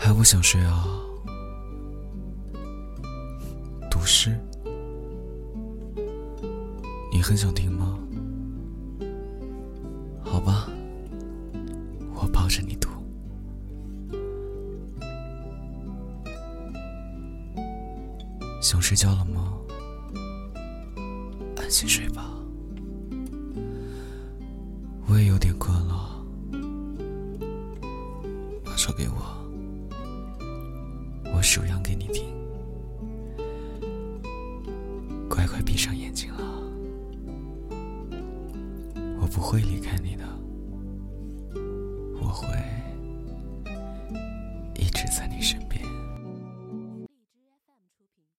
还不想睡啊？读诗，你很想听吗？好吧，我抱着你读。想睡觉了吗？安心睡吧，我也有点困了。把手给我，我数羊给你听。乖乖闭上眼睛了，我不会离开你的，我会一直在你身边。